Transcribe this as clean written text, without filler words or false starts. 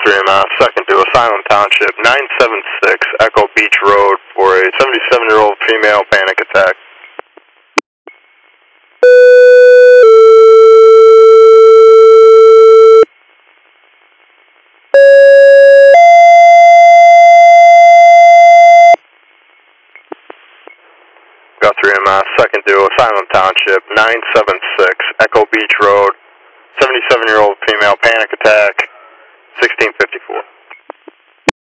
3 second to Asylum Township, 976 Echo Beach Road for a 77-year-old female panic attack. Got 3 second to Asylum Township, 976 Echo Beach Road, 77-year-old female panic attack, 1654.